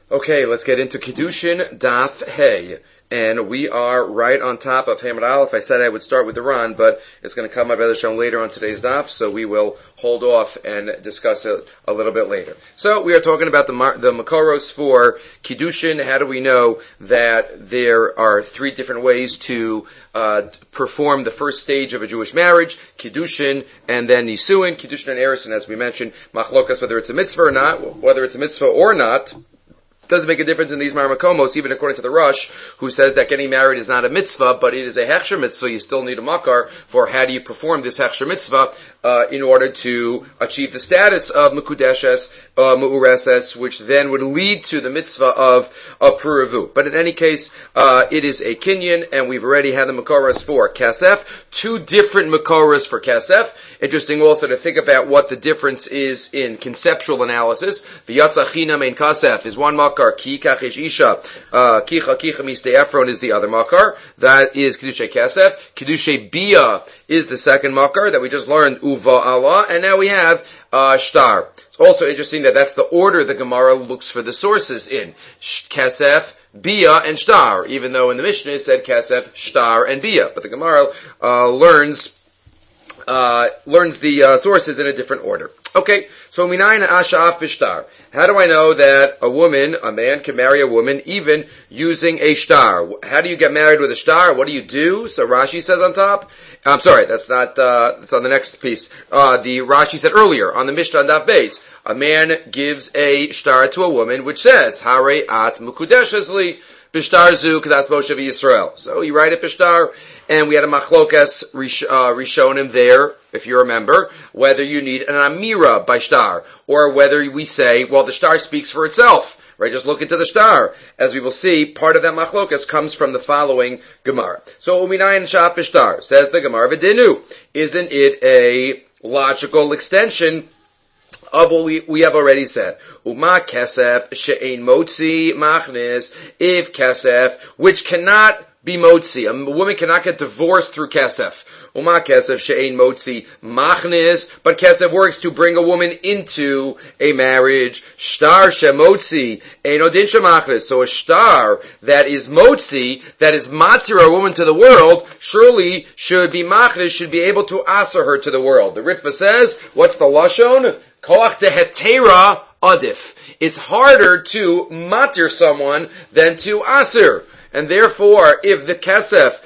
Okay, let's get into Kiddushin Daf Hey. And we are right on top of Hamad Aleph. I said I would start with the Ran, but it's going to come up later on today's Daf, so we will hold off and discuss it a little bit later. So we are talking about the Makoros for Kiddushin. How do we know that there are three different ways to perform the first stage of a Jewish marriage? Kiddushin and then Nisuin. Kiddushin and Erusin, as we mentioned, Machlokas, whether it's a mitzvah or not, whether it's a mitzvah or not, doesn't make a difference in these Marmakomos, even according to the Rosh, who says that getting married is not a mitzvah, but it is a hechsher mitzvah. You still need a makar for how do you perform this hechsher mitzvah in order to achieve the status of mekudeshes, me'ureses, which then would lead to the mitzvah of puravu. But in any case, it is a kinyan, and we've already had the makoras for kasef. Two different makoras for kasef. Interesting also to think about what the difference is in conceptual analysis. V'yatza chinam ein kasef is one makar. Ki kachish isha. Kicha miste Ephron is the other makar. That is Kiddushay kasef. Kiddushay bia is the second makar that we just learned, uva Allah. And now we have shtar. It's also interesting that that's the order the Gemara looks for the sources in. Kasef, bia, and shtar. Even though in the Mishnah it said kasef, shtar, and bia. But the Gemara learns the sources in a different order. Okay, so minayin asha'af b'shtar. How do I know that a man can marry a woman even using a shtar? How do you get married with a shtar? What do you do? So Rashi says on top. I'm sorry, that's not, that's on the next piece. The Rashi said earlier on the Mishnah Daf Beis, a man gives a shtar to a woman which says, Hare at mukudeshes li. Bishtar zu k'das Moshe v'Yisrael. So you write it Bishtar, and we had a machlokas rishonim there, if you remember, whether you need an amira by shtar, or whether we say, well, the shtar speaks for itself, right? Just look into the shtar. As we will see, part of that machlokas comes from the following Gemara. So uminayin sha'af bishtar, says the Gemara v'dinu. Isn't it a logical extension of what we have already said? Uma kesef she'ein motzi machnis. If kesef, which cannot be motzi, a woman cannot get divorced through kesef. Uma kesef she'ein motzi machnis, but kesef works to bring a woman into a marriage. Shtar shemotzi ein odin shemachnis. So a shtar that is motzi, that is matir a woman to the world, surely should be machnis, should be able to answer her to the world. The Ritva says, what's the lashon? Koach dehetera adif. It's harder to matir someone than to asir. And therefore, if the kesef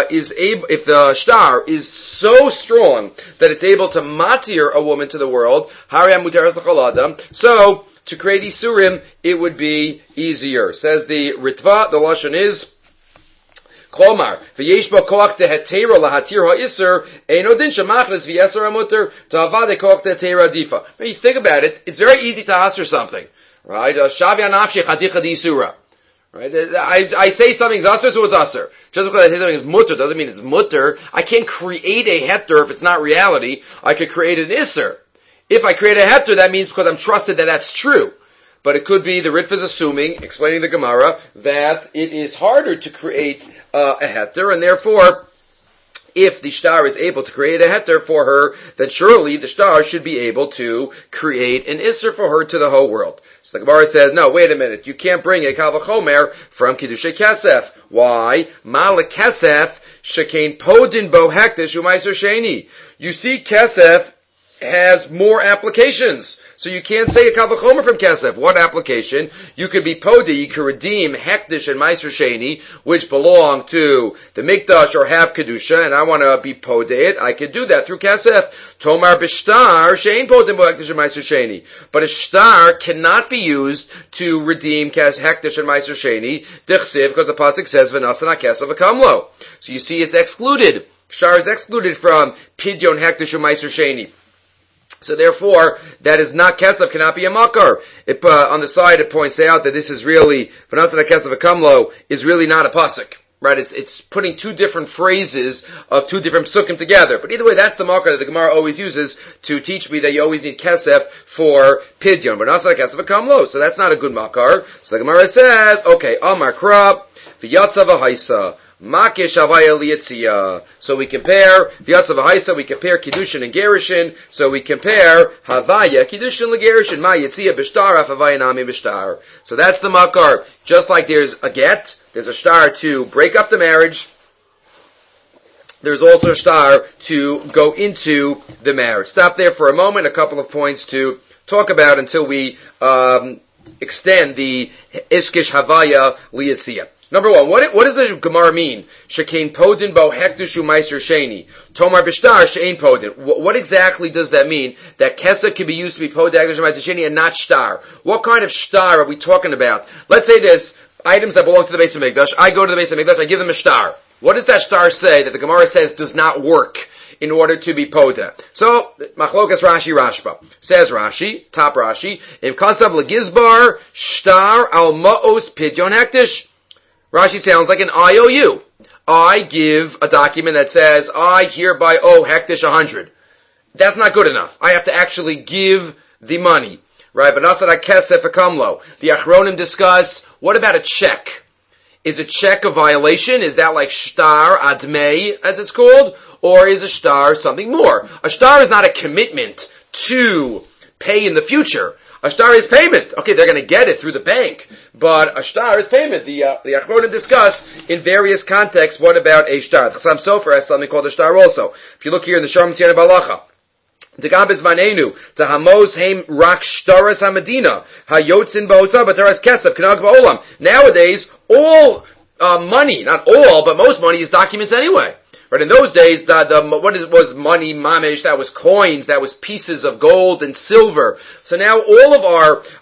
if the shtar is so strong that it's able to matir a woman to the world, hariyam muteres l'chol adam, so to create isurim, it would be easier. Says the Ritva, the lashon is Klomar, v'yesh bo koach dehetera lahatir ha'isur, ein odin shemachnes v'yeser hamuter, ta'avade koach dehetera difa. When you think about it, it's very easy to answer something, right? Shavi anafshi chadicha d'isura. Right? I say something's asur, so it's asur. Just because I say something is mutter doesn't mean it's mutter. I can't create a heter if it's not reality. I could create an isur. If I create a heter, that means because I'm trusted that that's true. But it could be the Ritva is assuming, explaining the Gemara, that it is harder to create a heter, and therefore, if the shtar is able to create a heter for her, then surely the shtar should be able to create an isser for her to the whole world. So the Gemara says, no, wait a minute, you can't bring a kal v'chomer from Kiddushay Kesef. Why? Malek Kesef shekain podin bo hektish u'maiser sheni. You see, Kesef has more applications. So you can't say a kal v'chomer from kesef. What application? You could be podi, you could redeem hektish and meiser sheni, which belong to the mikdash or have kedusha, and I want to be poded. I could do that through kesef. Tomar b'shtar shein podim bo hektish and meiser sheni. But a shtar cannot be used to redeem hektish and meiser sheni. Dichsiv, because the pasuk says v'nasan kesef v'kamlo. So you see, it's excluded. Shtar is excluded from pidyon hektish and meiser sheni. So therefore, that is not kesef, cannot be a makar. On the side, it points out that this is really, v'nasan kesef v'kamlo, is really not a pasuk. Right? It's putting two different phrases of two different psukim together. But either way, that's the makar that the Gemara always uses to teach me that you always need kesef for pidyon. V'nasan kesef v'kamlo. So that's not a good makar. So the Gemara says, okay, Amar Krab, v'yatza v'haisa. Makish Havaya Liyitzia. So we compare V'yatzav Haisa, we compare Kiddushin and Gerushin, so we compare Havaya, Kiddushin and Gerushin, Ma Yitzia B'shtar, Af Havaya Nami B'shtar. So that's the Makar. Just like there's a get, there's a shtar to break up the marriage, there's also a shtar to go into the marriage. Stop there for a moment, a couple of points to talk about until we extend the Ishkish Havaya Liyitzia. Number one, what does the Gemara mean? Shekein podin bo hekdushu meiser sheni. Tomar b'shtar she'ein podin. What exactly does that mean? That kesef can be used to be podin hekdushu meiser sheni and not shtar. What kind of shtar are we talking about? Let's say there's items that belong to the Beis HaMikdash. I go to the Beis HaMikdash, I give them a shtar. What does that shtar say that the Gemara says does not work in order to be poda? So, Machlokas Rashi Rashba. Says Rashi, top Rashi, Im kasav legizbar shtar al ma'os pidyon hekdush. Rashi sounds like an IOU. I give a document that says, I hereby owe hektish 100. That's not good enough. I have to actually give the money. Right? But nasara kesef akamlo. The Achronim discuss, what about a check? Is a check a violation? Is that like shtar admei, as it's called? Or is a shtar something more? A shtar is not a commitment to pay in the future. A shtar is payment. Okay, they're going to get it through the bank, but a shtar is payment. The Achronim discuss in various contexts what about a shtar. The Chassam Sofer has something called a shtar also. If you look here in the Sharm Tziyana Balacha, the Gambis Vanenu, to Hamos Heim Rak Shtaras Hamadina, Hayotzin Ba'otza Bataras Kesef, Kanag Ba'olam. Nowadays, all money, not all, but most money is documents anyway. But in those days, was money, mamish, that was coins, that was pieces of gold and silver. So now all of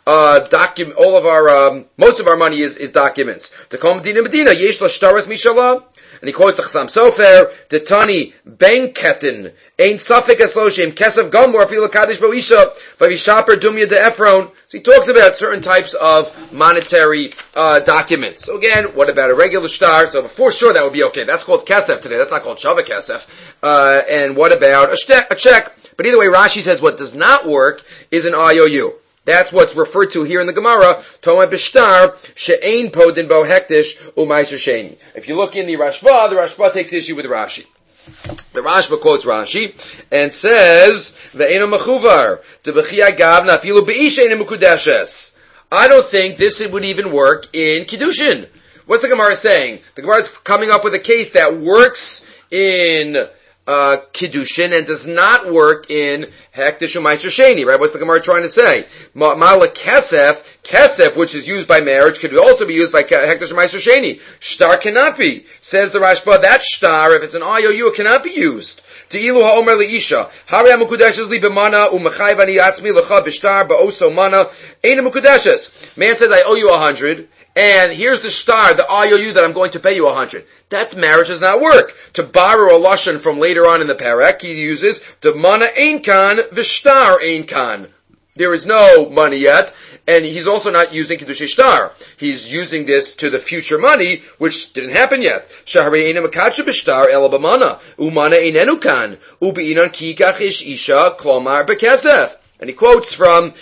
our most of our money is documents. The Kol Medina Medina, Yesh Lo Shtaras Mishalah. And he quotes the Chassam Sofer, the Tani Ben Ketin, Ein Safik Esloshim, Kesef Gomor, Filo Kaddish Boisha, Vavishaper Dumya de Ephron. So he talks about certain types of monetary documents. So again, what about a regular shtar? So for sure that would be okay. That's called Kesef today. That's not called Shava Kesef. And what about a check? But either way, Rashi says what does not work is an IOU. That's what's referred to here in the Gemara, Toma Bishtar, She'ein Podin Bo Hektish, Umaiser Sheni. If you look in the Rashba takes issue with Rashi. The Rashba quotes Rashi and says, Ve'eno Mechuvar, Tebechia Gavna, Filu Be'ish Eino Mekudeshes. I don't think this would even work in Kiddushin. What's the Gemara saying? The Gemara is coming up with a case that works in Kiddushin and does not work in Hektish Umaiser Sheni, right? What's the Gemara trying to say? Mala Kesef, which is used by marriage, could also be used by Hektish Umaiser Sheni. Shtar cannot be. Says the Rashba, that shtar, if it's an IOU, it cannot be used. Te'ilu ha'omer le'isha. Hari ha'mukudeshes li b'mana u'mechayv ani atzmi l'cha b'shtar ba'oso mana. Ein ha'mukudeshes. Man says, I owe you 100. And here's the shtar, the IOU that I'm going to pay you 100. That marriage does not work. To borrow a lashon from later on in the parak, he uses the mana ein kan v'shtar ein kan. There is no money yet, and he's also not using kiddush shtar. He's using this to the future money, which didn't happen yet. Shaharei eina makacha b'shtar ela b'mana umana einenu kan u'beinan ki kach ish isha klomar b'kesef. And he quotes from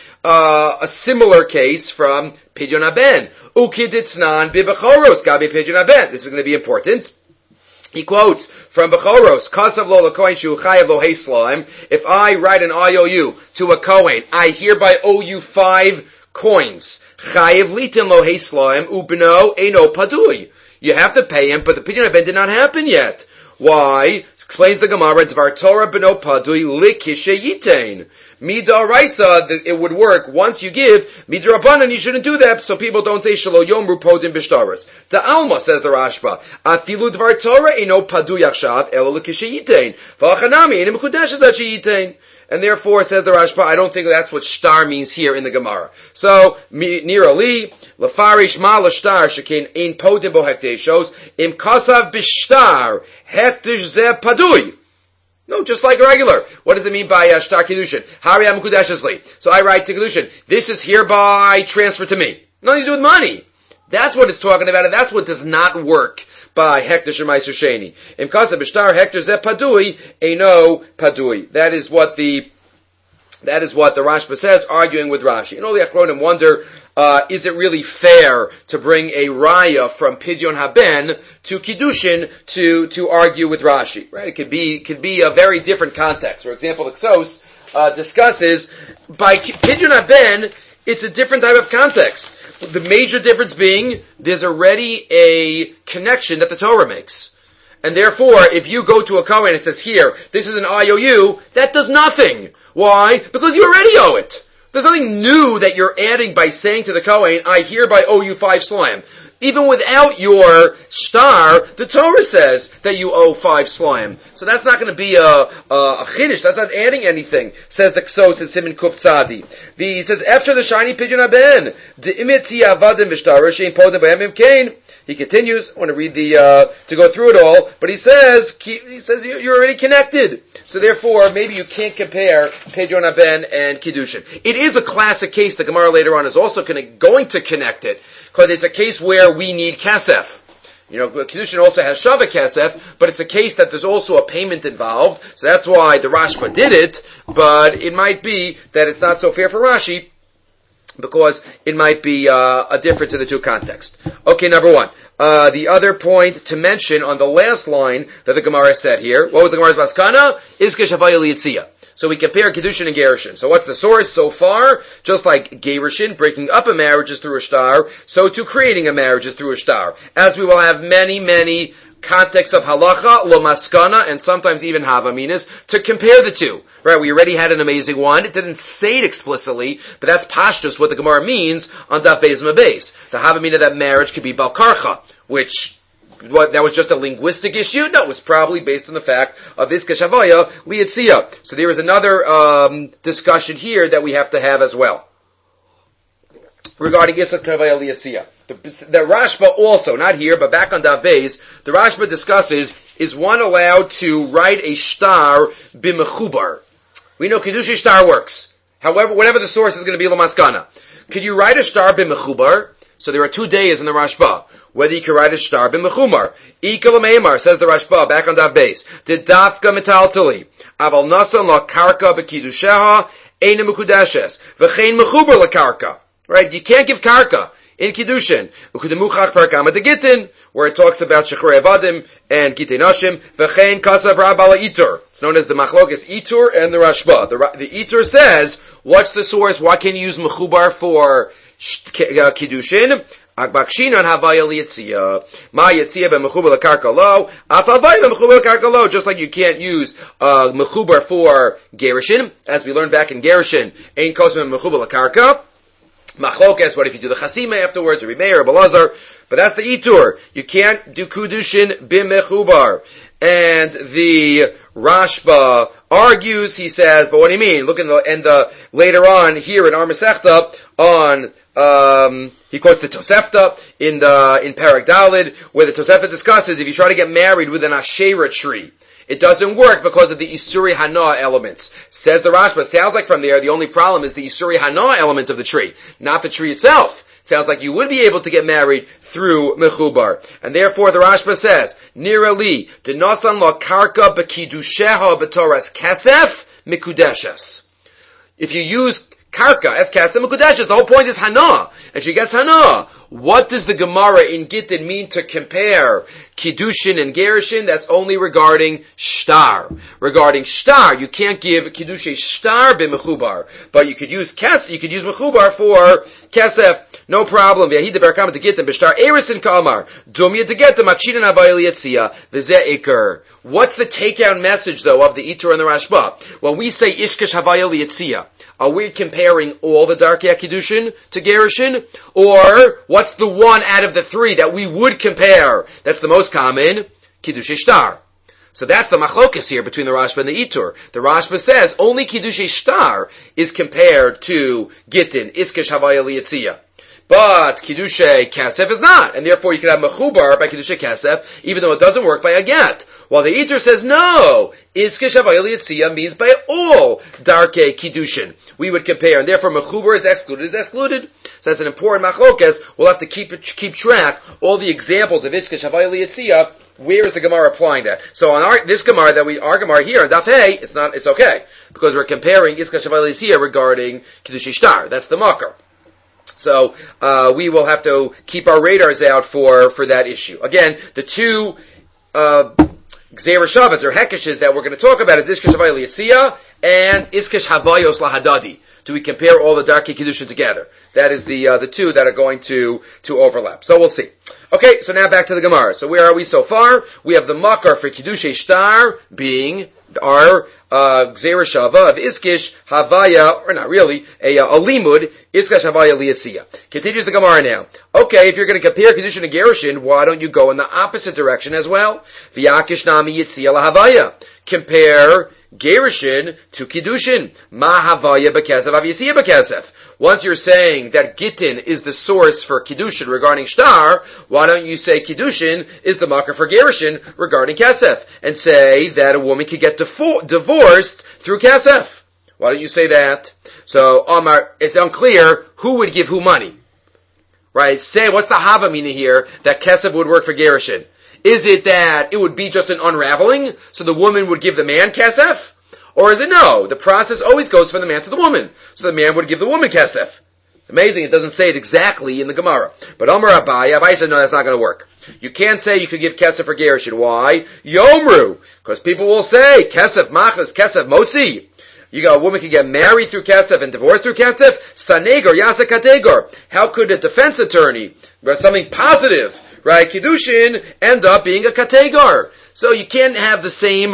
a similar case from Pidyon Haben. Ukiditznan bibechoros gabi Pidyon Haben. This is going to be important. He quotes from Bechoros, Kasav lo lekohen shu chayav lo heislaim. If I write an IOU to a Kohen, I hereby owe you 5 coins. Chayav litin lo heislaim ubno eino padui. You have to pay him, but the Pidyon Haben did not happen yet. Why? Explains the Gemara, Dvar Torah b'no padui likishe yitain. Midaraisa, it would work once you give. Midarabanan, you shouldn't do that, so people don't say Shelo Yomru Podin Bishtaras. The Alma, says the Rashba, Afilu Dvar Torah eno padu yachshav elo likishe yitain. V'achanami eno mekudesh that yitain. And therefore, says the Rashba, I don't think that's what shtar means here in the Gemara. So, Nira Li, Lefarish Ma L'shtar, Shekin Ein Podin Bo Hektesh, shows, Im Kasav Bishtar, Hektesh Ze Padui. No, just like a regular. What does it mean by shtar kiddushin? Hari ha-mekudeshes. So I write to kiddushin. This is hereby transferred to me. Nothing to do with money. That's what it's talking about, and that's what does not work by hektish umaiser sheni. Im kasa b'shtar hektish ze padui, eino padui. That is what the Rashba says, arguing with Rashi. And all the Achronim wonder, is it really fair to bring a raya from Pidyon Haben to Kiddushin to argue with Rashi? Right? It could be a very different context. For example, the Ksos discusses by Pidyon Haben, it's a different type of context. The major difference being there's already a connection that the Torah makes. And therefore, if you go to a Kohen and it says here, this is an IOU, that does nothing. Why? Because you already owe it. There's nothing new that you're adding by saying to the Kohen, I hereby owe you 5 slime. Even without your star, the Torah says that you owe 5 slime. So that's not going to be a chiddush. That's not adding anything, says the Ksos in Siman Kuf Tzadi. He says, after the shiny Pidyon Haben, the imiti avadim v'shtar, shein podem b'yamim kain. He continues, I want to read to go through it all, but he says you're already connected. So therefore, maybe you can't compare Pidyon Haben and Kiddushin. It is a classic case. The Gemara later on is also going to connect it, because it's a case where we need kasef. Kiddushin also has shava kasef, but it's a case that there's also a payment involved, so that's why the Rashba did it, but it might be that it's not so fair for Rashi, because it might be a difference in the two contexts. Okay, number one. The other point to mention on the last line that the Gemara said here, what was the Gemara's maskana? Iskish havaya liyitzia. So we compare Kiddushin and Gerushin. So what's the source so far? Just like Gerushin, breaking up a marriage is through a shtar, so too creating a marriage is through a shtar. As we will have many, many contexts of halacha, lo maskana, and sometimes even havaminas, to compare the two. Right, we already had an amazing one. It didn't say it explicitly, but that's pashtus what the Gemara means on Daf Beis Mabes. The havamina that marriage could be balkarcha, which that was just a linguistic issue? No, it was probably based on the fact of Iska Shavaya Liyitzia. So there is another discussion here that we have to have as well regarding Iska Shavaya Liyitzia. The Rashba also, not here, but back on Daf Beis, the Rashba discusses, is one allowed to write a shtar b'mechubar? We know Kiddush shtar works. However, whatever the source is going to be l'maskana. Could you write a shtar b'mechubar? So there are 2 days in the Rashba. Whether you can write a shtar b'mechumar. Ika l'meimar, says the Rashba, back on Daf Beis. Didafka metaltali. Aval nasan la karka b'kiddusheha, eina mekudeshes. V'chein mechubar la karka. Right? You can't give karka in Kiddushin. U'kudemuchach parakama de Gittin, where it talks about Shechrei Avadim and Gittei Nashim. V'chein kasav rabala itur. It's known as the Machlokes Itur and the Rashba. The Itur says, what's the source? Why can't you use mechubar for Kiddushin? Akbakshinan havaya liyitzia. Ma yitzia b'mechubar l'karka lo. Af havaya b'mechubar l'karka lo. Just like you can't use mechubar for Gerushin, as we learned back in Gerushin, ein kosem mechubar l'karka. Machlokes, what if you do the chasima afterwards, or Rimeir, or Balazar? But that's the Itur. You can't do Kudushin b'mechubar. And the Rashba argues, he says, but what do you mean? Look in the later on here in Ar Masechta on he quotes the Tosefta in Parak Dalid, where the Tosefta discusses if you try to get married with an Asherah tree, it doesn't work because of the Isuri Hana elements. Says the Rashba, sounds like from there the only problem is the Isuri Hana element of the tree, not the tree itself. Sounds like you would be able to get married through Mechubar. And therefore the Rashba says, Nira li, Denosan lo karka b'kidusheha b'toras kesef mikudeshes. If you use karka as kesef mikudeshes, the whole point is Hana, and she gets Hana. What does the Gemara in Gittin mean to compare Kiddushin and Gerushin? That's only regarding shtar. Regarding shtar, you can't give Kiddushin shtar b'mechubar, but you could use mechubar for kesef. No problem. What's the takeout message, though, of the Itur and the Rashba? When we say Ishkesh Havaya Liyitzia, are we comparing all the Darkei Kiddushin to Gerushin? Or what's the one out of the 3 that we would compare that's the most common? Kiddush Shtar. So that's the machlokas here between the Rashba and the Itur. The Rashba says only Kiddush Shtar is compared to Gittin, Ishkesh Havaya Liyitzia. But Kiddushay Kesef is not, and therefore you can have Mechubar by Kiddushay Kesef, even though it doesn't work by a get. While the Itur says no, Iskish Havaya Liyitzia means by all Darkei Kiddushin. We would compare, and therefore Mechubar is excluded. So that's an important machlokes. We'll have to keep track all the examples of Iskish Havaya Liyitzia. Where is the Gemara applying that? So on our Gemara here on Daf Hey, it's okay because we're comparing Iskish Havaya Liyitzia regarding Kiddush Shtar. That's the makar. So we will have to keep our radars out for that issue. Again, the two Gzeira Shavas or Hekeshes that we're going to talk about is Iskish Havaya Liyitzia and Iskish Havayos Lahadadi. Do we compare all the Darkei Kiddushin together? That is the two that are going to overlap. So we'll see. Okay, so now back to the Gemara. So where are we so far? We have the Makar for Kiddushei Shtar being our Gzeira Shava of Iskish Havaya, or not really, a Limud, Iskish Havaya Liyitzia. Continues the Gemara now. Okay, if you're going to compare Kiddushin and Gerushin, why don't you go in the opposite direction as well? V'yakish Nami Yitzia Lahavaya. Compare Gerushin to Kiddushin. Ma Havaya B'Kesef, Avyasiyah B'Kesef. Once you're saying that Gittin is the source for Kiddushin regarding Shtar, why don't you say Kiddushin is the Makar for Gerushin regarding Kesef? And say that a woman could get divorced through Kesef. Why don't you say that? So, Omar, it's unclear who would give who money. Right? Say, what's the Hava meaning here that Kesef would work for Gerushin? Is it that it would be just an unraveling, so the woman would give the man kesef? Or is it no? The process always goes from the man to the woman, so the man would give the woman kesef. It's amazing, it doesn't say it exactly in the Gemara. But Amar Abai said, no, that's not going to work. You can't say you could give kesef for Gerushin. Why? Yomru. Because people will say, kesef machnas, kesef motzi. You got a woman can get married through kesef and divorced through kesef. Sanegor, yasa kategor. How could a defense attorney, or something positive, right, Kiddushin, end up being a kategar? So you can't have the same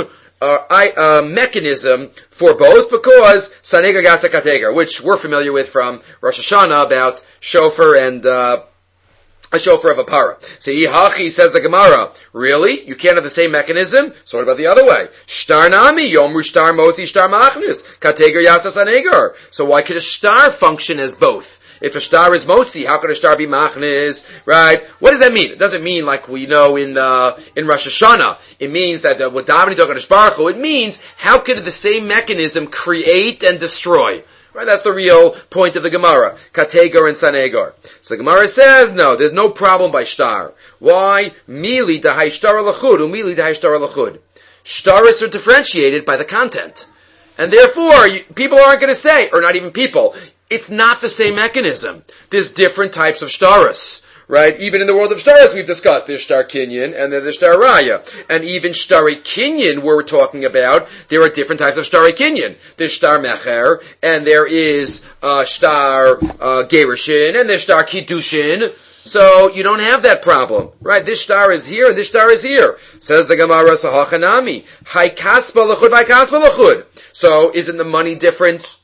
mechanism for both because Sanega Gasa Kategar, which we're familiar with from Rosh Hashanah about shofar and a shofar of a para. So Yihachi says the Gemara, really? You can't have the same mechanism? So what about the other way? Shtar Nami, Yomru Shtar Moti Shtar Machnis, Kategar Yasa Sanegar. So why could a shtar function as both? If a shtar is motzi, how can a shtar be machnis? Right? What does that mean? It doesn't mean like we know in Rosh Hashanah. It means that with davening to HaKadosh Baruch Hu, it means how could the same mechanism create and destroy? Right? That's the real point of the Gemara. Kategar and Sanegar. So the Gemara says, no, there's no problem by shtar. Why? Mili dahai shtar alachud, umili dahai shtar alachud. Shtaris are differentiated by the content. And therefore, people aren't going to say, or not even people, it's not the same mechanism. There's different types of shtaris, right? Even in the world of shtaris we've discussed, there's shtar kinyan and there's shtar raya. And even shtari kinyan we're talking about, there are different types of shtari kinyan. There's shtar mecher, and there is shtar gerushin, and there's shtar kiddushin. So you don't have that problem, right? This shtar is here and this shtar is here. Says the Gemara, Sahachanami, Hai kaspa lachud, Hai kaspa lachud. So isn't the money different?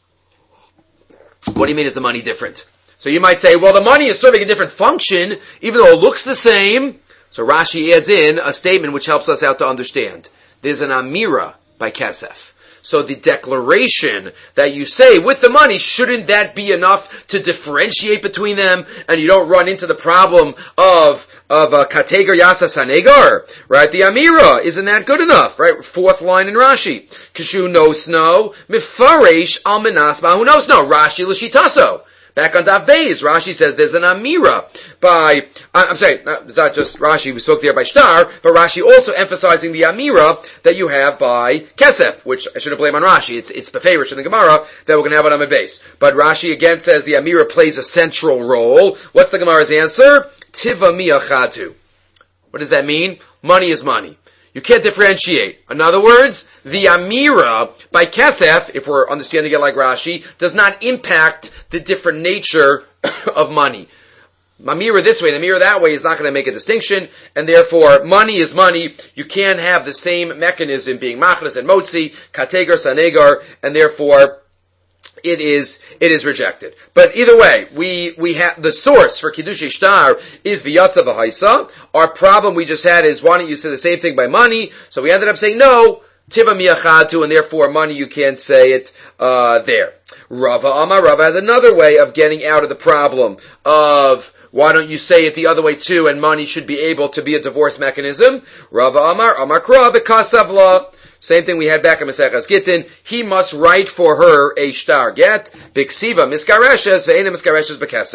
What do you mean is the money different? So you might say, well, the money is serving a different function, even though it looks the same. So Rashi adds in a statement which helps us out to understand. There's an amira by Kesef. So the declaration that you say with the money, shouldn't that be enough to differentiate between them, and you don't run into the problem of kategar yasa sanegar, right? The amira, isn't that good enough, right? Fourth line in Rashi. Kishu no snow, mifaresh al menas bahu no snow. Rashi l'shitaso. Back on Daf Beis, Rashi says there's an amira by, I'm sorry, it's not just Rashi, we spoke there by Shtar, but Rashi also emphasizing the amira that you have by Kesef, which I shouldn't blame on Rashi, it's Beferish in the Gemara that we're going to have on Amud Beis. But Rashi again says the amira plays a central role. What's the Gemara's answer? Tiva miyachatu. What does that mean? Money is money. You can't differentiate. In other words, the amira by Kesef, if we're understanding it like Rashi, does not impact the different nature of money. Amira this way and amira that way is not going to make a distinction, and therefore money is money. You can't have the same mechanism being machnas and motzi, kategar, sanegar, and therefore it is rejected. But either way, we have the source for Kiddush Shtar is V'yatza V'haisa. Our problem we just had is, why don't you say the same thing by money? So we ended up saying no, Tiva Miyachatu, and therefore money you can't say it there. Rava Amar, Rava has another way of getting out of the problem of why don't you say it the other way too, and money should be able to be a divorce mechanism. Rava Amar, Amar Kra B'kasavla. Same thing we had back in Maseches Gittin. He must write for her a shtar get. Biksiva miskareshes ve'ena miskareshes bekesef.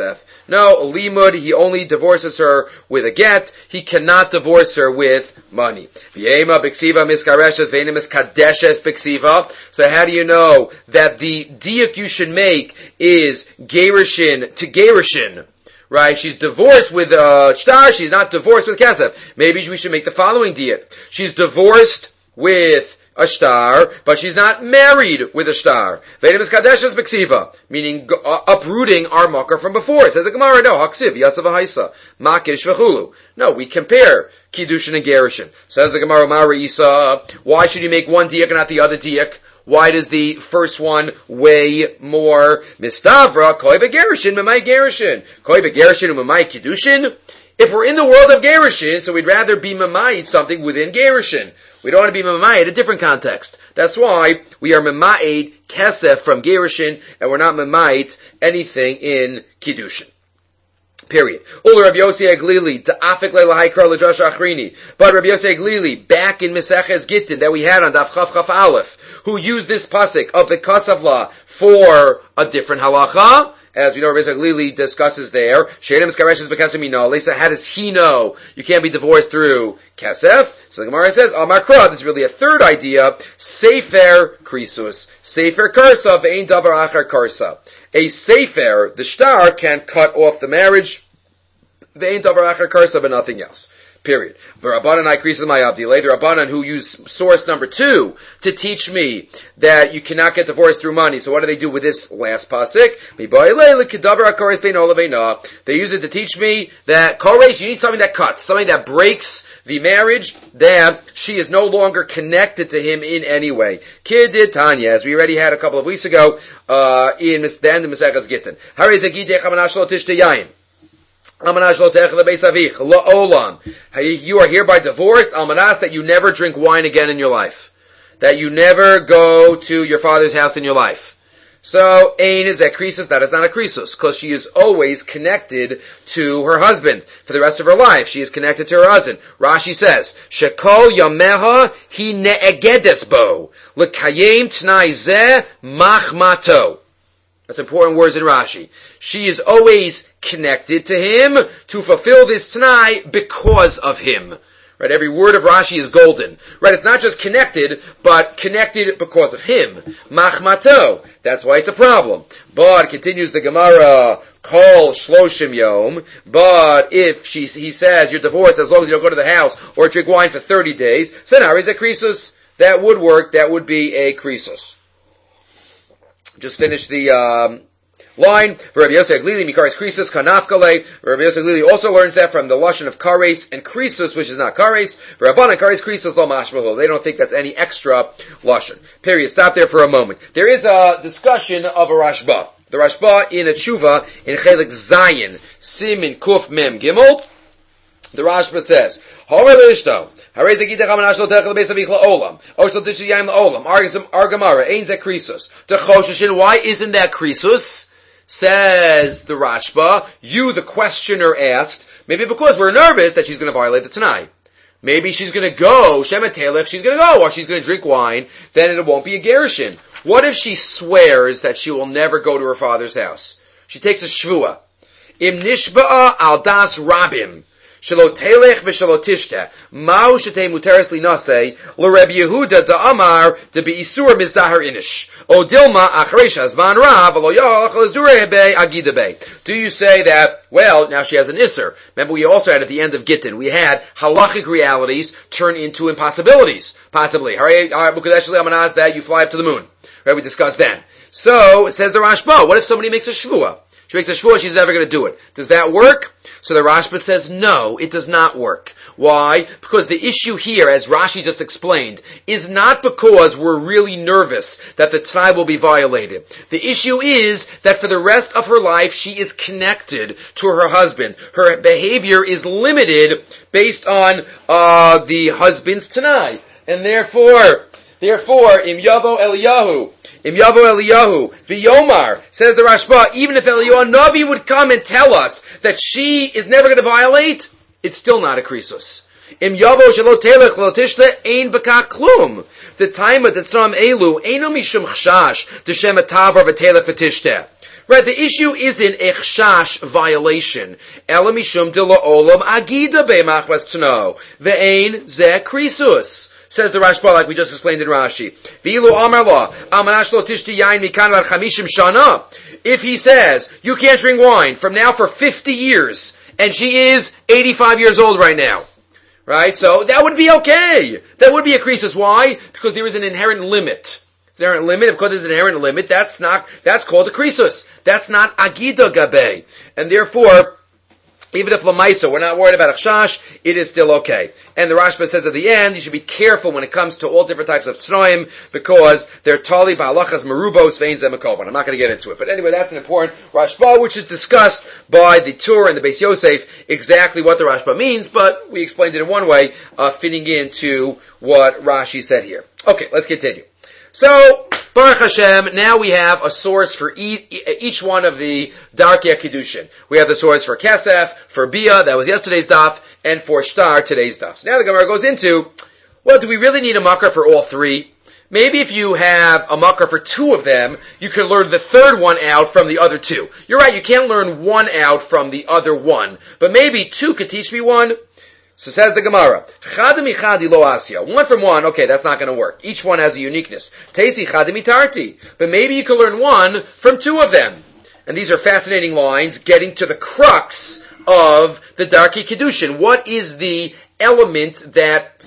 No, limud, he only divorces her with a get. He cannot divorce her with money. V'yema b'ksiva miskareshes v'enim miskadeshes b'ksiva. So how do you know that the diuk you should make is gerushin to gerushin? Right? She's divorced with shtar, she's not divorced with kesef. Maybe we should make the following diuk. She's divorced with a shtar, but she's not married with a shtar. V'enim miskadeshes b'ksiva, meaning uprooting our makar from before. Says the Gemara, no, haksiv, yatzav ha'isa, makish v'chulu. No, we compare kiddushin and gerushin. Says the Gemara, Mara Isa, why should you make one diuk and not the other diuk? Why does the first one weigh more? Mistavra, koi v'gerushin, memai gerushin. Koi v'gerushin, memai kiddushin. If we're in the world of gerushin, so we'd rather be memai something within gerushin. We don't want to be mema'ed a different context. That's why we are mema'ed kesef from gerushin, and we're not mema'ed anything in kiddushin. Period. Ul Rabbi Yossi Aglili, ta'afik le'lahai kar l'drash achrini. But Rabbi Yossi Aglili, back in Meseches Gittin that we had on Daf Chaf Chaf Aleph, who used this pasuk of the Kasavla for a different halacha, as we know, Rabbi Yossi Aglili discusses there, She'enim skareshes b'kesef mino. Lisa, how does he know you can't be divorced through kesef? So the Gemara says, Al Makra, this is really a third idea, Sefer Krisus, Sefer Karsa, Ve'ein Davar Achar Karsa. A Sefer, the shtar, can cut off the marriage, Ve'ein Davar Achar Karsa, but nothing else. Period. V'Rabbanan I Krisus Mayavdi. The Rabbanan who use source number 2 to teach me that you cannot get divorced through money. So what do they do with this last pasuk? They use it to teach me that koresh, you need something that cuts, something that breaks the marriage, that she is no longer connected to him in any way. Kidid Tanya, as we already had a couple of weeks ago, in the end of Mesechus Gittin. You are hereby divorced, almanas, that you never drink wine again in your life. That you never go to your father's house in your life. So, ein is a krisus, that is not a krisus, because she is always connected to her husband. For the rest of her life, she is connected to her husband. Rashi says, Shekol yameha hi ne'egedes bo, l'kayem t'nai zeh machmato. That's important words in Rashi. She is always connected to him to fulfill this Tanai because of him. Right? Every word of Rashi is golden. Right? It's not just connected, but connected because of him. Machmato. That's why it's a problem. But, continues the Gemara, Kol Shloshim Yom. But if he says you're divorced as long as you don't go to the house or drink wine for 30 days, so now he's a krisus. That would work. That would be a krisus. Just finish the line. Rabbi Yossi Aglili, Mikares Krisus, Kanafkale. Rabbi Yossi Aglili also learns that from the lashon of Kares and Krisus, which is not Kares. Rabbanan Kares Krisus lo mashmahu. They don't think that's any extra lashon. Period. Stop there for a moment. There is a discussion of a Rashba. The Rashba in a tshuva in Chelik Zayin, Simin Kuf Mem Gimel. The Rashba says, Homer Lishto. Why isn't that krisus? Says the Rashba. You, the questioner, asked, maybe because we're nervous that she's going to violate the Tanai. Maybe she's going to go, Shemet Telech, she's going to go, or she's going to drink wine, then it won't be a gerushin. What if she swears that she will never go to her father's house? She takes a shvua. Im nishba'a al das rabim. Shelo telech v'shelo tishta. Ma'u shetei muteres linasei. L'Reb Yehuda da'amar de be'isur mizdahar inish. O dilma achrei shazman rav v'lo yach l'zdurei bei agida bei. Do you say that, well, now she has an isser. Remember we also had at the end of Gittin, we had halachic realities turn into impossibilities. Possibly. That you fly up to the moon. Right, we discussed then. So, it says the Rashba, what if somebody makes a shvua? She makes a shvua, she's never going to do it. Does that work? So the Rashba says, no, it does not work. Why? Because the issue here, as Rashi just explained, is not because we're really nervous that the Tanai will be violated. The issue is that for the rest of her life, she is connected to her husband. Her behavior is limited based on the husband's Tanai. And therefore, Im Yavo Eliyahu, V'yomar, says the Rashba, even if Eliyahu Navi would come and tell us that she is never going to violate, it's still not a krisus. Im Yavo Shelo Telech Lo Tishta Ein B'ka Klum. The time of the Tzram Elu, Eino Mishum Chshash, D'Shem Atavar V'Telech V'Tishta. Right, the issue isn't echshash violation. Elamishum de la'olam agida be'machvas tno. Ve'ein ze krisus. Says the Rashba, like we just explained in Rashi. V'ilu amar la, amanash lo tishti yain mikan al chamishim shana. If he says, you can't drink wine from now for 50 years, and she is 85 years old right now. Right? So that would be okay. That would be a krisus. Why? Because there is an inherent limit. There's an inherent limit. Because there's an inherent limit, that's called a krisus. That's not agida gabe. And therefore, even if Lamaisa, we're not worried about Akshash, it is still okay. And the Rashba says at the end, you should be careful when it comes to all different types of Tsnoim, because they're Tali Ba'alachas Merubos Vein Zemakov. I'm not going to get into it. But anyway, that's an important Rashba, which is discussed by the Tur and the Beis Yosef, exactly what the Rashba means, but we explained it in one way, fitting into what Rashi said here. Okay, let's continue. So, Baruch Hashem, now we have a source for each one of the Darkei Kiddushin. We have the source for Kesef, for Bia, that was yesterday's daf, and for Shtar, today's daf. So now the Gemara goes into, well, do we really need a makar for all three? Maybe if you have a makar for two of them, you can learn the third one out from the other two. You're right, you can't learn one out from the other one, but maybe two could teach me one. So says the Gemara, Chadami Chadi lo asya. One from one, okay, that's not going to work. Each one has a uniqueness. Teisi Chadami Tarti. But maybe you can learn one from two of them. And these are fascinating lines, getting to the crux of the Darkei Kiddushin. What is the element that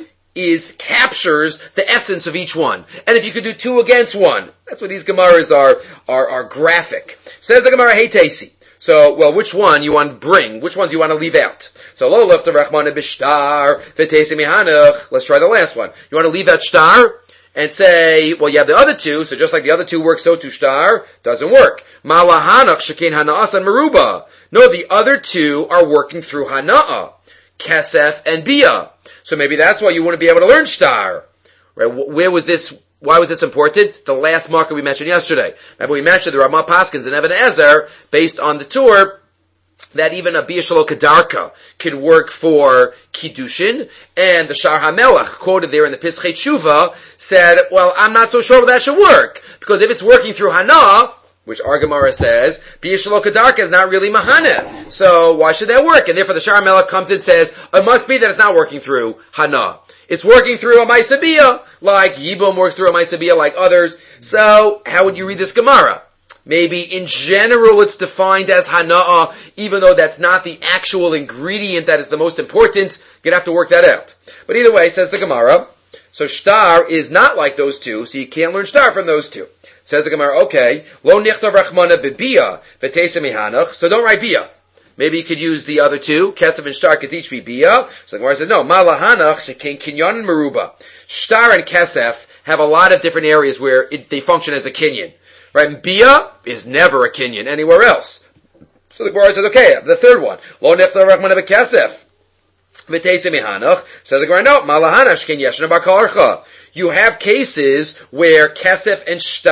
captures the essence of each one? And if you could do two against one, that's what these Gemaras are graphic. Says the Gemara, hey Teisi. So, well, which one you want to bring? Which ones you want to leave out? So, lo lefta rachmana b'shtar v'teisi mihanach. Let's try the last one. You want to leave out shtar and say, well, you have the other two, so just like the other two work, so too shtar doesn't work. Malahanach shekin hana'as and meruba. No, the other two are working through hana'a, kesef and bia. So maybe that's why you wouldn't be able to learn shtar. Right? Where was this? Why was this important? The last marker we mentioned yesterday. Remember we mentioned the Ramah Paskins and Even Ezer, based on the Tur, that even a Bia Shelo Kedarka could work for Kiddushin, and the Shar HaMelech, quoted there in the Pischei Tshuva, said, well, I'm not so sure that should work, because if it's working through Hana, which our Gemara says, Bia Shelo Kedarka is not really Mahana, so why should that work? And therefore the Shar HaMelech comes and says, it must be that it's not working through Hana. It's working through a Maisabiyah, like Yibum works through a Maisabiyah, like others. So, how would you read this Gemara? Maybe in general it's defined as Hana'ah, even though that's not the actual ingredient that is the most important. You'd have to work that out. But either way, says the Gemara, so Shtar is not like those two, so you can't learn Shtar from those two. Says the Gemara, okay, Lo nichtav rachmana b'biyah v'teisa mihanach, so don't write biyah. Maybe you could use the other two. Kesef and Shtar could teach me Bia. So the Gemara says, no, Malahanach, Shekin, Kinyan, and Meruba. Shtar and Kesef have a lot of different areas where they function as a Kinyan. Right? And Bia is never a Kinyan anywhere else. So the Gemara says, okay, the third one. Lo nefta rachman b'Kesef. V'teisa mihanach. So the Gemara, no, Malahanach, Shekin, Yeshna b'Karcha. You have cases where Shtar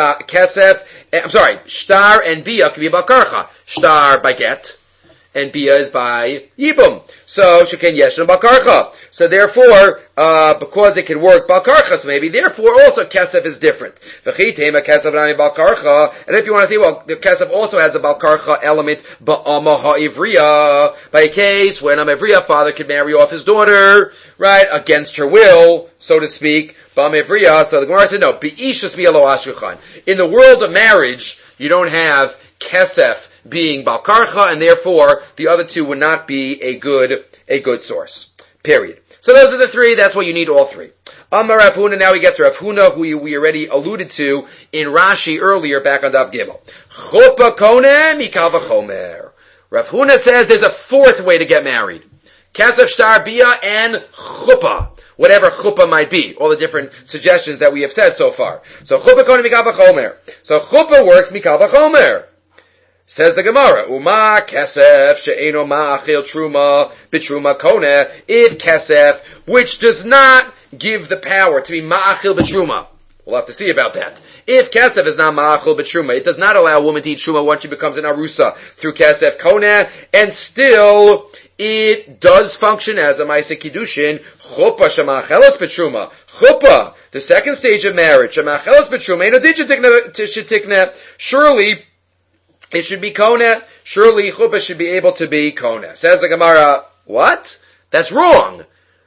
and Bia can be B'Karcha. Shtar by get. And Bia is by Yibum. So, Sheken Yeshen Balkarcha. So therefore, because it can work Balkarcha, so maybe therefore also Kesef is different. V'chitema Kesef Nami Balkarcha. And if you want to think, well, the Kesef also has a Balkarcha element, Ba'ama Ha'ivriya. By a case when Amivriya father could marry off his daughter, right, against her will, so to speak, Ba'amivriya. So the Gemara said, no, Be'ishus Bi'alo Ashkuchan. In the world of marriage, you don't have Kesef being Balkarcha, and therefore the other two would not be a good source. Period. So those are the three. That's why you need all three. Amar Rav Huna. Now we get to Rav Huna, who we already alluded to in Rashi earlier, back on Daf Gimel. Chuppah koneh mikal v'chomer. Rav Huna says there's a fourth way to get married. Kesef, Shtar, Bia, and Chuppah. Whatever chuppah might be. All the different suggestions that we have said so far. So chuppah koneh mikal v'chomer. So chuppah works mikal v'chomer. Says the Gemara, Uma kesef she'eno ma'achil truma b'truma koneh. If kesef, which does not give the power to be ma'achil b'truma, we'll have to see about that. If kesef is not ma'achil b'truma, it does not allow a woman to eat truma once she becomes an arusa through kesef koneh, and still it does function as a ma'aseh kiddushin. Chuppah shema'achelos b'truma. Chuppah, the second stage of marriage, shema'achelos b'truma, eno dichatikne. Surely it should be Koneh. Surely chuppah should be able to be Koneh. Says the Gemara, what? That's wrong.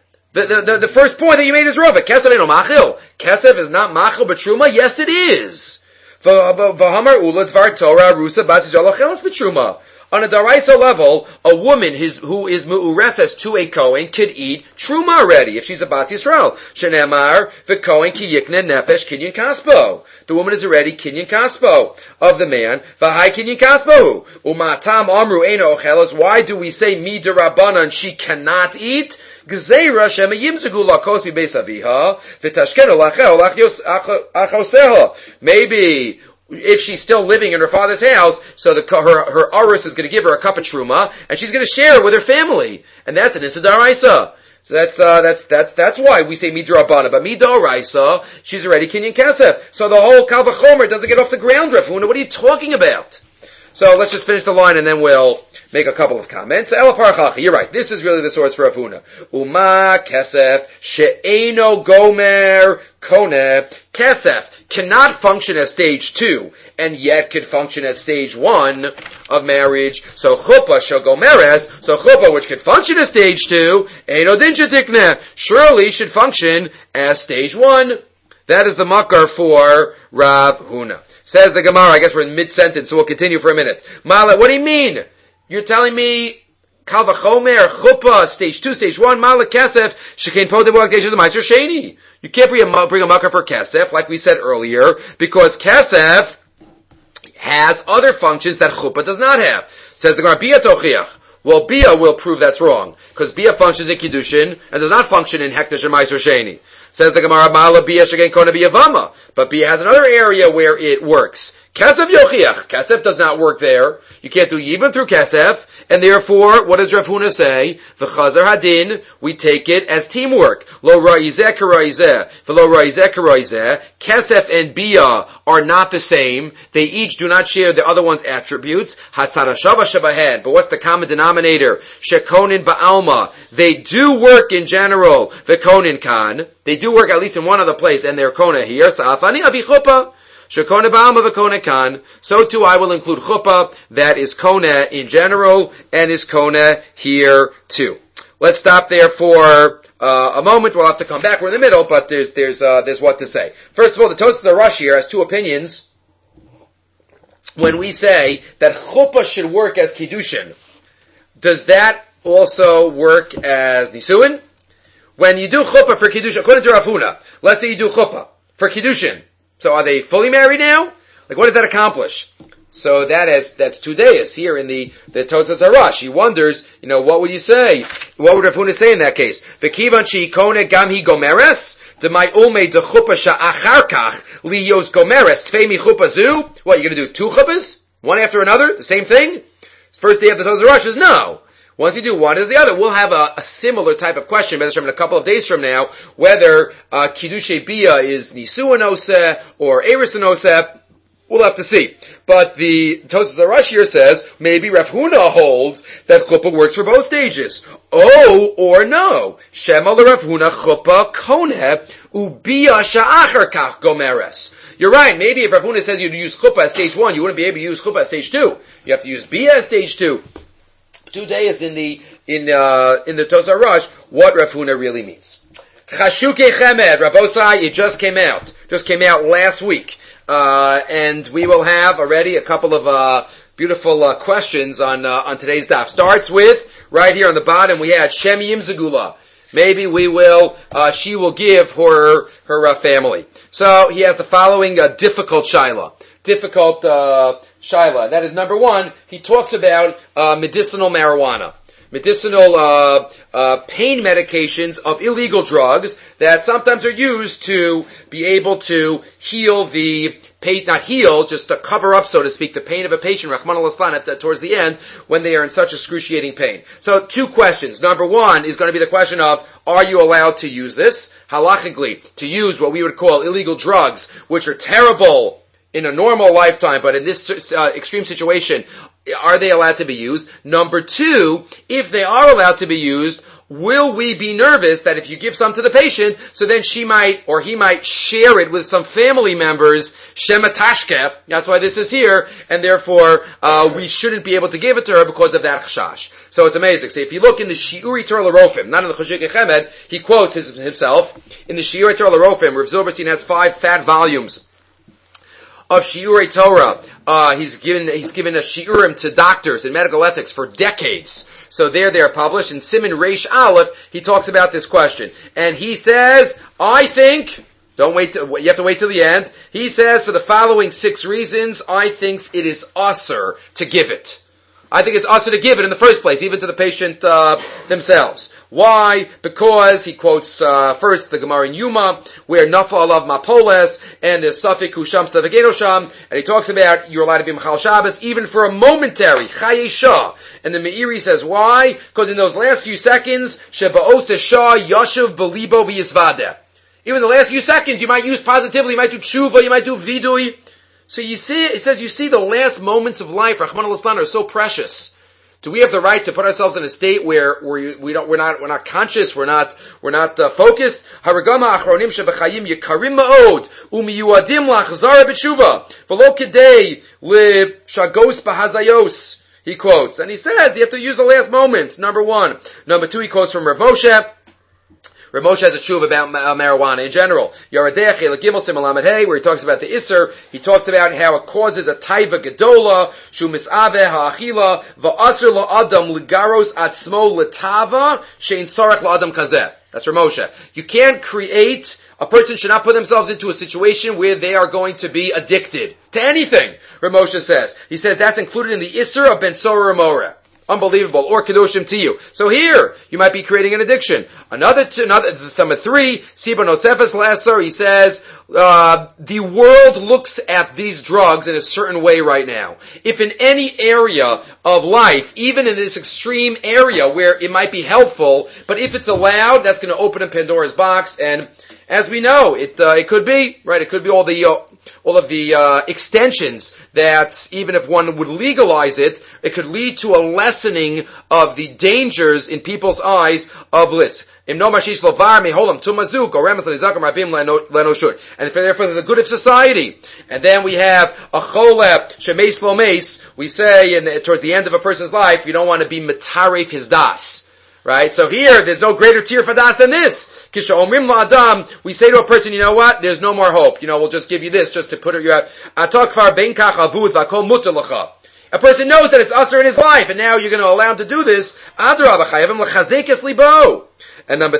The first point that you made is wrong. But Kesef ain't no machil. Kesef is not machil, but truma. Yes, it is. V'hamar ula dvar Torah rusa bas yisrael lachelas b'truma. On a daraisa level, a woman who is mu'ureses to a Kohen could eat truma already if she's a bas Yisrael. Shenemar v'Kohen ki yikne nefesh kinyan kaspo. The woman is already kinyan kaspo of the man. V'hai kinyan kaspo. Umatam amru eino ochelas. Why do we say mi derabanan she cannot eat? Gzeira shema yimzugu lakos mi beis aviha v'tashkenu lacheo achoseha. Maybe if she's still living in her father's house, so her arus is going to give her a cup of truma, and she's going to share it with her family, and that's an issa d'oraisa. So that's why we say midrabana. But midoraisa, she's already kinyan kesef. So the whole kal v'chomer doesn't get off the ground, Rav Huna. What are you talking about? So let's just finish the line, and then we'll make a couple of comments. Ela parachachi, you're right. This is really the source for Rav Huna. Uma kesef she'eno gomer koneh. Kesef cannot function at stage 2, and yet could function at stage 1 of marriage. So chuppah shall go meres. So chuppah, which could function at stage 2, eino din shetikneh, surely should function as stage 1. That is the makar for Rav Huna. Says the Gemara, I guess we're in mid-sentence, so we'll continue for a minute. Mala, what do you mean? You're telling me kal v'chomer, chuppah, stage 2, stage 1, mala kesef, shekein podeh bo akdesh meiser sheni. You can't bring a makar for kesef, like we said earlier, because kesef has other functions that chuppah does not have. Says the Gemara, bia tochiach. Well, bia will prove that's wrong, because bia functions in kiddushin and does not function in hekdesh or meiser sheni. Says the Gemara, mala bia shekein koneh biyavama. But bia has another area where it works. Kesef yochiach. Kesef does not work there. You can't do yibam through kesef. And therefore, what does Rav Huna say? V'chazar hadin, we take it as teamwork. Lo ra'izeh k'ra'izeh, v'lo ra'izeh k'ra'izeh. Kesef and bia are not the same. They each do not share the other one's attributes. Hatzarashava shabahen. But what's the common denominator? Shekonin ba'alma. They do work in general. V'konin kan. They do work at least in one other place, and they're kona here. Sa'afani avi chuppah. Shekone ba'alma v'kone kan. So too I will include chuppah, that is kone in general, and is kone here too. Let's stop there for a moment. We'll have to come back. We're in the middle, but there's what to say. First of all, the Tosfos HaRash here has two opinions. When we say that chuppah should work as kiddushin, does that also work as nisuin? When you do chuppah for kiddushin, according to Rav Huna, let's say you do chuppah for kiddushin, so are they fully married now? Like, what does that accomplish? So that's 2 days here in the Tosfos HaRash. He wonders, what would you say? What would Rav Huna say in that case? V'kivan she'ikone gam hi gomeres, d'mai ulmei de chuppah sha'achar kach liyos gomeres tvei mi chuppah zu? What, you're going to do 2 chuppahs? One after another? The same thing? First day of the Tosfos HaRash is no. Once you do one is the other. We'll have a similar type of question, in a couple of days from now, whether Kiddushay Bia is Nisuan Oseh or Erisin Oseh. We'll have to see. But the Tosfos HaRash here says, maybe Rav Huna holds that chuppah works for both stages. Oh, or no. Shema Rav Huna chuppah koneh ubia sha'achar kach gomeres. You're right. Maybe if Rav Huna says you'd use chuppah at stage 1, you wouldn't be able to use chuppah at stage 2. You have to use bia at stage 2. 2 days in the Tosfos HaRash, what Rav Huna really means. Chashuke Chemed, Rabosai, it just came out last week. And we will have already a couple of beautiful questions on today's daf. Starts with right here on the bottom. We had Shem Yimzagula. Maybe she will give her family. So he has the following difficult shaila. That is number 1. He talks about medicinal marijuana. Medicinal pain medications of illegal drugs that sometimes are used to be able to heal the pain, not heal, just to cover up, so to speak, the pain of a patient, Rahman al-Aslan, towards the end, when they are in such excruciating pain. So 2 questions. Number 1 is going to be the question of, are you allowed to use this? Halachically, to use what we would call illegal drugs, which are terrible in a normal lifetime, but in this extreme situation, are they allowed to be used? Number 2, if they are allowed to be used, will we be nervous that if you give some to the patient, so then she might, or he might share it with some family members, shematashke, that's why this is here, and therefore, we shouldn't be able to give it to her because of that chashash. So it's amazing. So if you look in the Shi'uri Torah L'Rofim, not in the Chashik Chemed, he quotes himself, in the Shi'uri Torah L'Rofim, Rav Zilberstein has 5 fat volumes of Shi'urei Torah. He's given a Shi'urim to doctors in medical ethics for decades. So there they are published. In Siman Reish Aleph, he talks about this question. And he says, I think, you have to wait till the end. He says, for the following 6 reasons, I think it is usher to give it. I think it's usher to give it in the first place, even to the patient themselves. Why? Because he quotes first the Gemara in Yuma, where Nafal alav mapoles, and there's Safik Husham Savagenosham, and he talks about you're allowed to be Machal Shabbos, even for a momentary, Chayesha. And the Meiri says, why? Because in those last few seconds, Sheba'os Shah Yashuv Belibo V'Yisvadeh. Even the last few seconds, you might use positively, you might do tshuva, you might do vidui. So you see, it says you see the last moments of life, Rahman al-Islam, are so precious. Do we have the right to put ourselves in a state where we're not conscious, we're not focused? Haragama achronim shebechayim yikarim ma'od umiyuadim lachzara b'tshuva v'lo kedei l'shagos bahazayos. He quotes, and he says you have to use the last moments. Number 1. Number 2, he quotes from Rav Moshe. Rav Moshe has a tshuva about marijuana in general. Yaradech Gimel Simalamed Hey, where he talks about the Isser. He talks about how it causes a taiva gedola, shu misaveh ha'achila, va'asr la'adam ligaros atzmo l'tava, shein sarach la'adam kazeh. That's Rav Moshe. You can't create, a person should not put themselves into a situation where they are going to be addicted to anything, Rav Moshe says. He says that's included in the Isser of Ben Sorah Moreh. Unbelievable. Or Kedoshim to you. So here, you might be creating an addiction. Number 3, Siba Nosefes Lasser, he says, the world looks at these drugs in a certain way right now. If in any area of life, even in this extreme area where it might be helpful, but if it's allowed, that's going to open up Pandora's box, and as we know, it could be, right, it could be all of the extensions that even if one would legalize it, it could lead to a lessening of the dangers in people's eyes of bliss. And therefore, the good of society. And then we have a cholep, shemeis lo meis. We say, towards the end of a person's life, you don't want to be metaref his das. Right? So here, there's no greater tier for das than this. Kisha omrim la'adam, we say to a person, you know what? There's no more hope. We'll just give you this, just to put you out. Atakfar ben kach avud v'akol mutar lacha. A person knows that it's usher in his life, and now you're going to allow him to do this. Adrabah chayavim l'chazek es libo. And number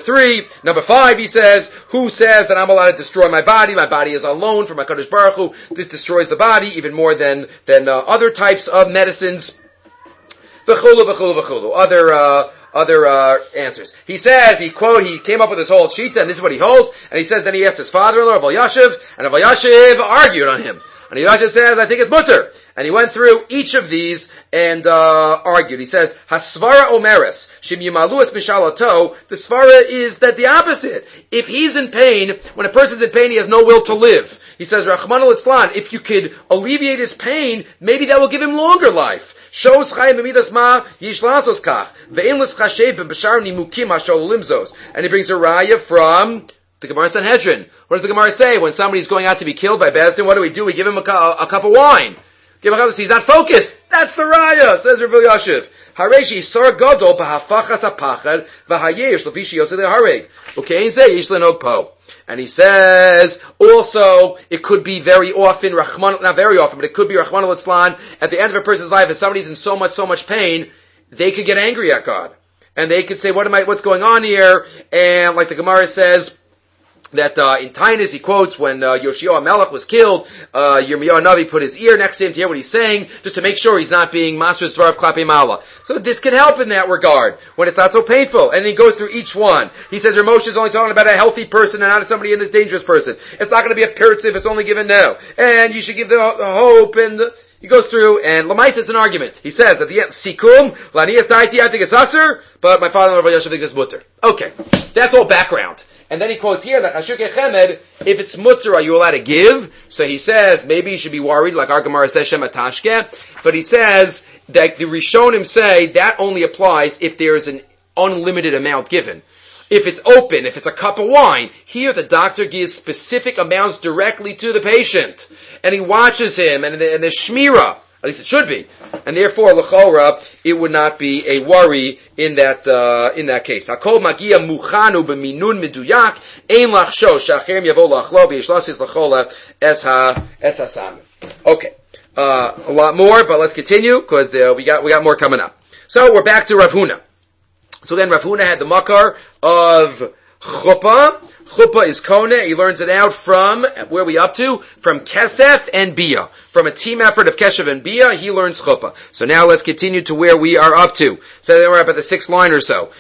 5, he says, who says that I'm allowed to destroy my body? My body is on loan from HaKadosh Baruch Hu. This destroys the body even more than other types of medicines. V'chulu, v'chulu, v'chulu. Other answers. He says, he came up with this whole shita, and this is what he holds, and he says, then he asked his father-in-law, Rav Elyashiv, and Rav Elyashiv argued on him. And Rav Elyashiv says, I think it's mutter. And he went through each of these and argued. He says, Hasvara omeres, shim yimalu es mishalato, the svara is that the opposite. If he's in pain, when a person's in pain, he has no will to live. He says, Rahman al-Itzlan, if you could alleviate his pain, maybe that will give him longer life. Shows chayim b'midas ma yish lasos kach ve'in l'schashev b'bashar nimukim hashol limzos. And he brings a raya from the Gemara Sanhedrin. What does the Gemara say when somebody's going out to be killed by Bezdin? What do? We give him a cup of wine. Give him a cup. He's not focused. That's the raya, says Rav Elyashiv. Hareshi sar gadol b'hafachas hapachad v'hayesh l'fishi yosei lehareg ukein zeh yish lenog po. And he says, also, it could be very often, not very often, but it could be Rahman al-Itzlan, at the end of a person's life, if somebody's in so much pain, they could get angry at God. And they could say, what's going on here? And like the Gemara says, that in Tainus he quotes when Yoshio HaMelech was killed, Yirmiyahu Navi put his ear next to him to hear what he's saying, just to make sure he's not being Masras Dvarav Klapei Mala. So this can help in that regard, when it's not so painful. And he goes through each one. He says Rav Moshe is only talking about a healthy person and not somebody in this dangerous person. It's not going to be a peretz if it's only given now. And you should give the hope and he goes through, and Lamais, it's an argument. He says at the end, Sikum, Lanias Daiti, I think it's Asr, but my father-in-law Rav Elyashiv thinks it's Mutter. Okay. That's all background. And then he quotes here that Chashuk Chemed, if it's mutter, are you allowed to give? So he says, maybe you should be worried, like our Gemara says, Shema Tashke. But he says that the Rishonim say that only applies if there is an unlimited amount given. If it's open, if it's a cup of wine, here the doctor gives specific amounts directly to the patient. And he watches him, and the shmira, at least it should be. And therefore, l'chora, it would not be a worry in that case. Hakol magia muchanu b'minun meduyak, ein lachshosh, sha'acherim yavo lachlo, v'yishlasis l'chola es ha'sam. Okay. A lot more, but let's continue, because we got more coming up. So, we're back to Rav Huna. So then Rav Huna had the makar of chuppah. Chuppah is kona. He learns it out from, where are we up to? From kesef and bia. From a team effort of kesef and bia, he learns chuppah. So now let's continue to where we are up to. So then we're up at the 6th line or so.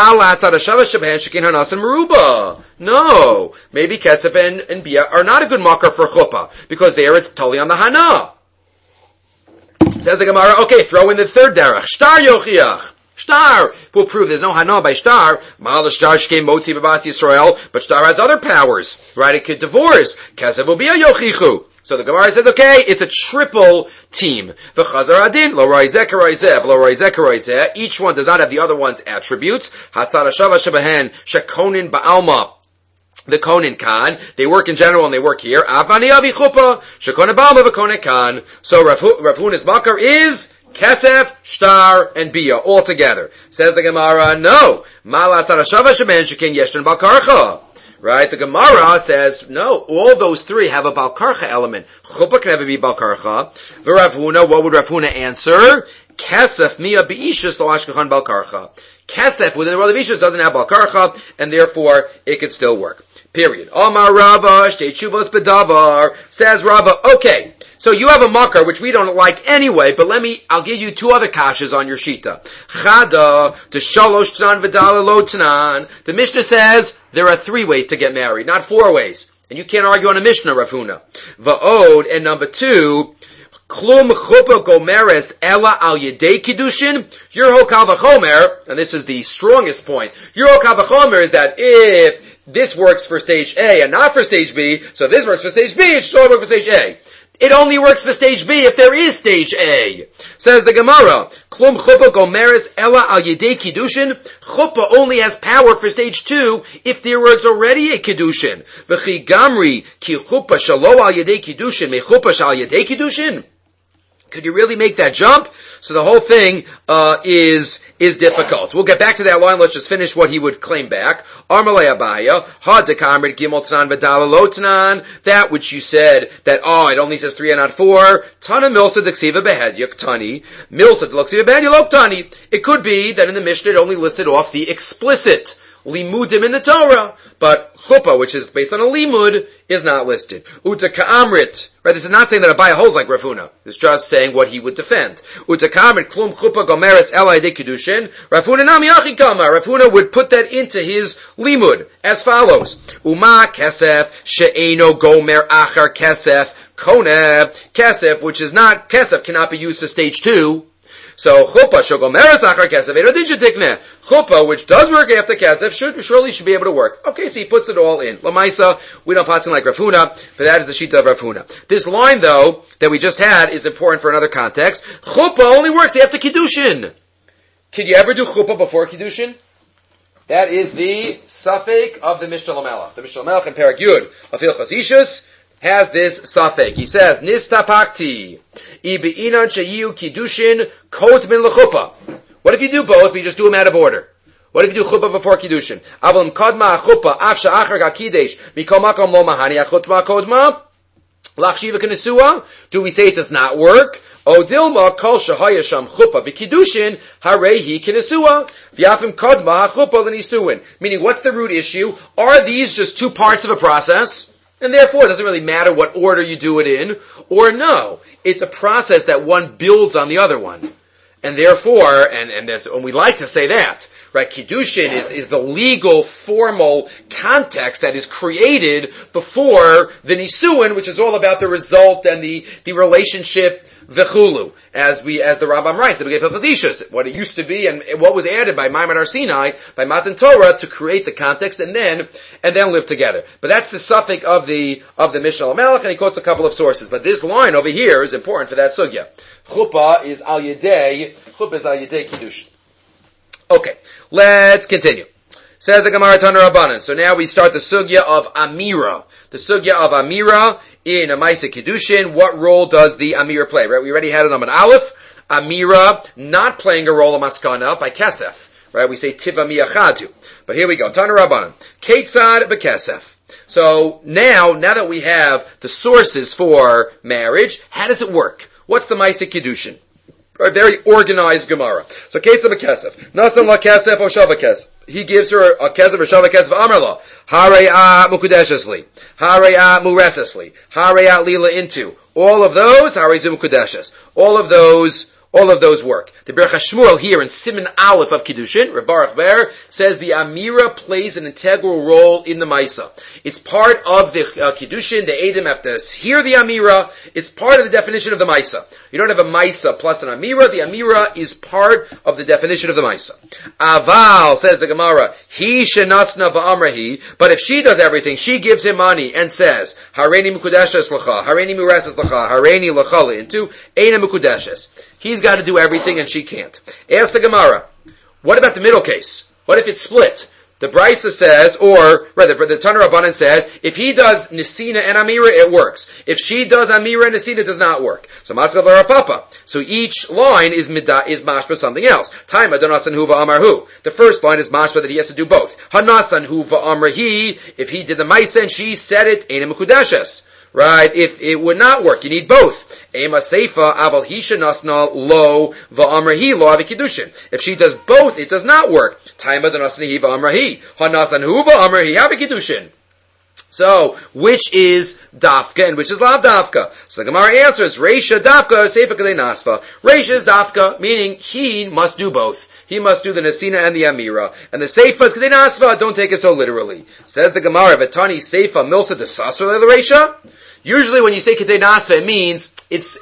No. Maybe kesef and bia are not a good makar for chuppah, because there it's totally on the hana. Says the Gemara, okay, throw in the third derech. Shtar yochiach. Shtar will prove there's no hana by shtar. Ma'al shtar shkei motzi b'bas Yisrael, but shtar has other powers, right? It could divorce. Kesef will be a yochichu. So the Gemara says, okay, it's a triple team. V'chazar adin lo roizeh karoizeh lo roizeh karoizeh. Each one does not have the other one's attributes. Hatzar hashava shebahen shekonin ba'alma. The konin kan, they work in general and they work here. Avani avi chuppah shekonin ba'alma v'konin kan. So Rav Huna's makar is kesef, shtar, and bia, all together. Says the Gemara, no. Right? The Gemara says, no, all those three have a balkarcha element. Chuppah can never be balkarcha. Rav Huna, what would Rav Huna answer? Kesef miya beishus lo ashkechan balkarcha. Kesef within the world of ishus doesn't have balkarcha, and therefore it could still work. Period. Amar Rava, shtei tshuvos bedavar. Says Rava, okay. So you have a makar, which we don't like anyway, but I'll give you two other kashas on your shita. Chada, the shalosh tnan v'dala lo tnan. The Mishnah says there are 3 ways to get married, not 4 ways. And you can't argue on a Mishnah, Rav Huna. Va'od, and number 2, klum chuppah gomeres ela al yedei kiddushin. Your whole kal v'chomer, and this is the strongest point, your whole kal v'chomer is that if this works for stage A and not for stage B, so if this works for stage B, it should only work for stage A. It only works for stage B if there is stage A. Says the Gemara, Klum chuppah gomeres ela al yedei kiddushin. Chuppah only has power for stage 2 if there was already a kiddushin. V'chi gamri ki chuppah shalo al yedei kiddushin me chuppah shal yedei kiddushin. Could you really make that jump? So the whole thing is difficult. We'll get back to that line. Let's just finish what he would claim back. Armalei Abaya, ha dekamrid gimel tnan v'dala lo tnan. That which you said that it only says 3 and not 4. Tana milsa deksiva behedyuk tani. Milsa deksiva behedyuk tani. It could be that in the Mishnah it only listed off the explicit limudim in the Torah, but chuppah, which is based on a limud, is not listed. Uta ka'amrit, right? This is not saying that Abaya holds like Rav Huna. It's just saying what he would defend. Uta ka'amrit klum chuppah gomeres elai de kedushin. Rav Huna nami achi kama. Rav Huna would put that into his limud as follows: Uma kesef she'eno gomer achar kesef koneh. Kesef, which is not kesef, cannot be used for stage 2. So chuppah shogomeres achar kesef eno din shetikneh. Chuppah, which does work after kesef, surely should be able to work. Okay, so he puts it all in. Lamaisa, we don't pass in like Rav Huna, but that is the shita of Rav Huna. This line, though, that we just had is important for another context. Chuppah only works after kiddushin. Could you ever do chuppah before kiddushin? That is the suffix of the Mishnah Lamelech. The Mishnah Lamelech in Perek Yud of Hilchos Ishus has this suffix. He says, Nistapakti, Ibe'inan sheyiu kiddushin kot min l'chuppah. What if you do both, but you just do them out of order? What if you do chuppah before kiddushin? Aval kadma chuppah afsha achar gakidesh mikol makom lo mahani achutma kodma lachshiva k'nesua. Do we say it does not work? O dilma kol shahaya sham chuppah v'kiddushin harehi k'nesua v'yafim kadma chuppah l'nisuin. Meaning, what's the root issue? Are these just 2 parts of a process? And therefore, it doesn't really matter what order you do it in, or no, it's a process that one builds on the other one. And therefore, and we like to say that, right? Kiddushin is the legal, formal context that is created before the Nisuin, which is all about the result and the relationship, v'chulu, as the Rambam writes, the Begei Hilchos Ishus, what it used to be and what was added by Maimon Har Sinai, by Matan Torah, to create the context and then live together. But that's the suffix of the Mishnah Lamelech, and he quotes a couple of sources. But this line over here is important for that sugya. Chuppah is al yedei kiddushin. Okay, let's continue. Says the Gemara Tana Rabbanan. So now we start the sugya of Amira. The sugya of Amira in a Maisa Kiddushin. What role does the Amira play? Right? We already had it on an Aleph. Amira not playing a role of Maskana by Kesef. Right? We say Tiva Miyachadu. But here we go. Tana Rabbanan. Ketzad Bekesef. So now that we have the sources for marriage, how does it work? What's the Maisa Kiddushin? A very organized Gemara. So, Kesef Bekesef. Nasan la Kesef o Shava Kesef. He gives her a Kesef or Shava Kesef Amarla. Hare'a Mukudeshesli. Hare'a Muresesli. Hare'a Lila into. All of those, Hare'zim Mukudeshes. All of those work. The Berach HaShmuel here in Siman Aleph of Kiddushin, Reb Baruch Ber, says the Amira plays an integral role in the Maisa. It's part of the Kiddushin. The Edom have to hear the Amira. It's part of the definition of the Maisa. You don't have a Maisa plus an Amira. The Amira is part of the definition of the Maisa. Aval, says the Gemara, he shenasna va'amrahi, but if she does everything, she gives him money and says, Hareini mukudeshes lacha, Hareini mureses lacha, Hareini lachali, into Eina mukudeshes. He's got to do everything and she can't. Ask the Gemara, what about the middle case? What if it's split? The Brisa says, or rather, the Tana Rabbanan says, if he does Nesina and Amira, it works. If she does Amira and Nesina, it does not work. So Maskav Papa. So each line is mashma something else. Time Adonasan Huva Amarhu. The first line is mashma that he has to do both. Hanasan Huva Amrahi. If he did the Maisa and she said it, Eina Mukudeshes. Right? If it would not work, you need both. Ema Seifa Aval Hisha Nasna Lo Va'amrahi Lo Avikidushin. If she does both, it does not work. Taima Danasnihi Va'amrahi. Hanasan Hu Va'amrahi Avikidushin. So, which is Dafka and which is Lav Dafka? So the Gemara answers, Reisha Dafka, Seifa Kadei Nasfa. Reisha is Dafka, meaning he must do both. He must do the Nesina and the Amira. And the Seifa is Kadei Nasfa, don't take it so literally. Says the Gemara, Vetani Seifa Milsa de Sasra the Reisha. Usually when you say Kedei Nasva, it means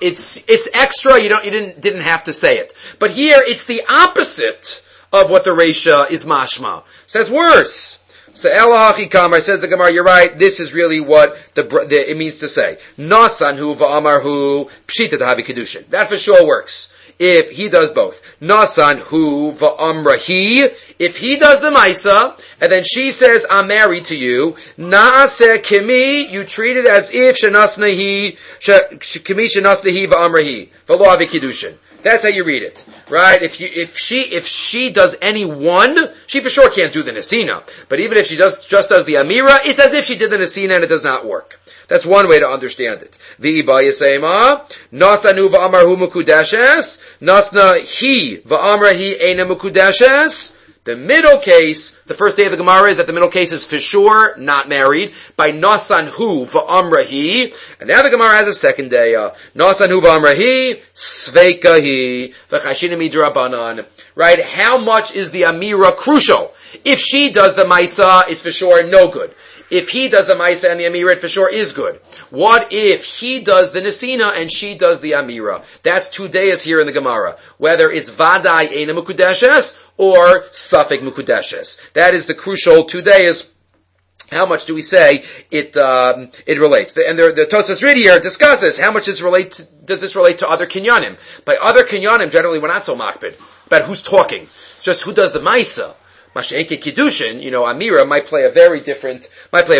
it's extra, you didn't have to say it. But here, it's the opposite of what the Reisha is mashma. So that's worse. So Elahachi Kamar, says the Gemara, you're right, this is really what it means to say. Nasanhu va'amarhu pshita tahavi kedushin. That for sure works. If he does both. Nasanhu va'amrahi. If he does the Maisa, and then she says, I'm married to you, Na'aseh kimi, you treat it as if Shanasnahi, kimi Shanasnahi va'amrahi. V'lo avi kedushin. That's how you read it, right? If she does any one, she for sure can't do the Nesina. But even if she just does the Amira, it's as if she did the Nesina and it does not work. That's one way to understand it. V'iba yasema, nasanu va'amarhu mukudeshes, nasna hi va'amrahi eina mukudeshes. The middle case, the first day of the Gemara is that the middle case is for sure not married by Nasanhu va'amrahi. And now the Gemara has a second day. Nasanhu va'amrahi, sveikahi, v'chashinami drabanan. Right? How much is the Amira crucial? If she does the Maisa, it's for sure no good. If he does the Maisa and the Amira, it for sure is good. What if he does the Nesina and she does the Amira? That's 2 days here in the Gemara. Whether it's Vadai Eina Mukudeshes or Safek Mukudeshes. That is the crucial 2 days. How much do we say it relates? And the Tosfos Rid here discusses how much does this relate to other kinyanim. By other kinyanim, generally we're not so makbid about who's talking. It's just who does the Maisa. Mashenke Kiddushin, Amira might play a very different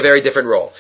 role.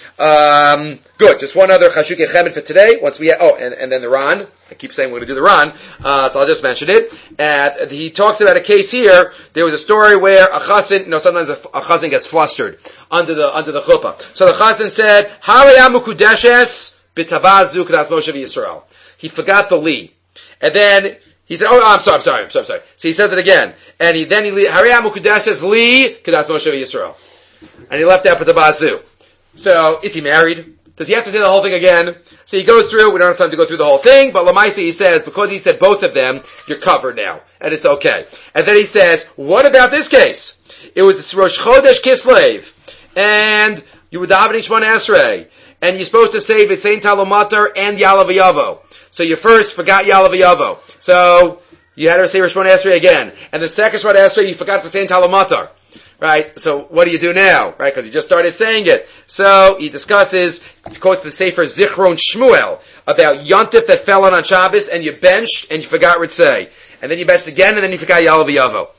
Good. Just one other Chashuk Chemed for today. Once we and then the Ran. I keep saying we're going to do the Ran, so I'll just mention it. He talks about a case here. There was a story where a chassan, sometimes a chassan gets flustered under the chuppah. So the chassan said, "Harei mukudeshes b'tavazu k'das Moshe v'Yisrael." He forgot the li, and then he said, I'm sorry. So he says it again. And he Harei mukudeshes li k'das Moshe v'Yisrael. And he left out the bazu. So, is he married? Does he have to say the whole thing again? So he goes through, we don't have time to go through the whole thing, but Lamaisa he says, because he said both of them, you're covered now. And it's okay. And then he says, what about this case? It was Rosh Chodesh Kislev. And you were davening Shemona Esrei. And you're supposed to say V'tzein Talomatar and Yalav Yavo. So you first forgot Yalav Yavo. So you had to say Shemona Esrei again. And the second Shemona Esrei, you forgot V'tzein Talomatar. Right? So what do you do now? Right? Because you just started saying it. So he discusses, quotes the Sefer Zichron Shmuel about Yontif that fell on Shabbos and you benched and you forgot Ritzei. And then you benched again and then you forgot Yalav Yavo.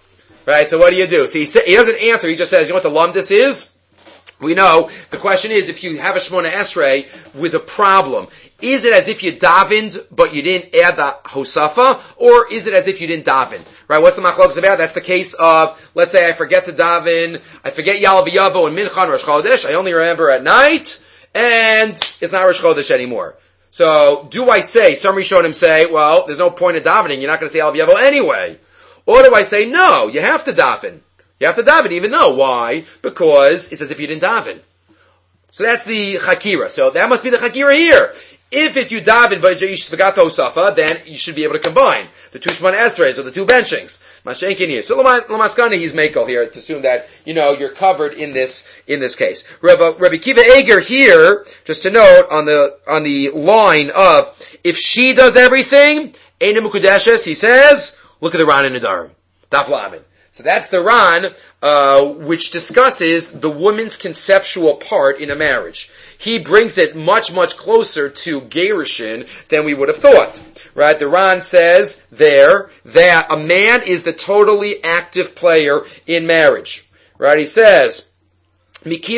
Right? So what do? So he doesn't answer. He just says, you know what the lumdis is? We know the question is if you have a Shemona Esrei with a problem, is it as if you davened but you didn't add the hosafa, or is it as if you didn't daven? Right? What's the machlokes about? That's the case of, let's say I forget to daven, I forget Yalav Yavo and Mincha and Rosh Chodesh, I only remember at night, and it's not Rosh Chodesh anymore. So, do I say, some Rishonim say, well, there's no point in davening, you're not going to say Yalav Yavo anyway. Or do I say, no, you have to daven. You have to daven even though. Why? Because it's as if you didn't daven. So that's the chakira. So that must be the chakira here. If it's you daven but you forgot the hosafa, then you should be able to combine the two Shemona Esreis or the two benchings. Mashenkin here. So Lamaskana, he's makel here to assume that, you're covered in this case. Rabbi Kiva Eger here, just to note on the line of, if she does everything, Eina Mukudeshes, he says, look at the Ran in Nedarim. Daf Lamed. So that's the Ran, which discusses the woman's conceptual part in a marriage. He brings it much, much closer to Gerushin than we would have thought. Right? The Ran says there that a man is the totally active player in marriage. Right? He says, she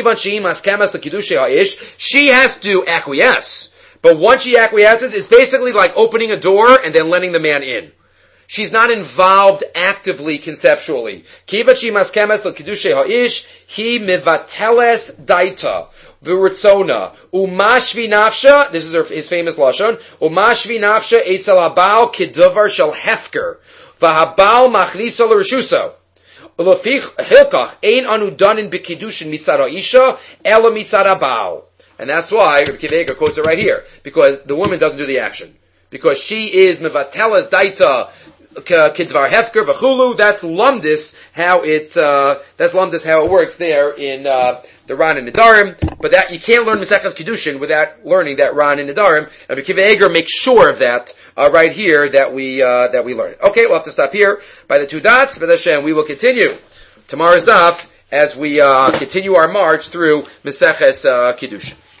has to acquiesce. But once she acquiesces, it's basically like opening a door and then letting the man in. She's not involved actively conceptually. Kivachi maskemes l'kedushe ha'ish hi mivateles daita v'ritzona umashvi nafsha. This is his famous lashon. Umashvi nafsha eitzel habal kedavar shel hefker v'habal machlisa l'rishuso. Ulafich hilkach ein anu danin b'kedushin mitzad ha'isha ela mitzad habal. And that's why Rabbi Kiva Eger quotes it right here, because the woman doesn't do the action, because she is mivateles daita. Kidvar Hefker v'chulu. That's lumdis how it works there in the Ran in Nedarim. But that you can't learn Maseches Kedushin without learning that Ran in Nedarim. And Rabbi Kiva Eger makes sure of that right here that we learn it. Okay, we'll have to stop here by the two dots. But Hashem, we will continue tomorrow's daf as we continue our march through Maseches Kedushin.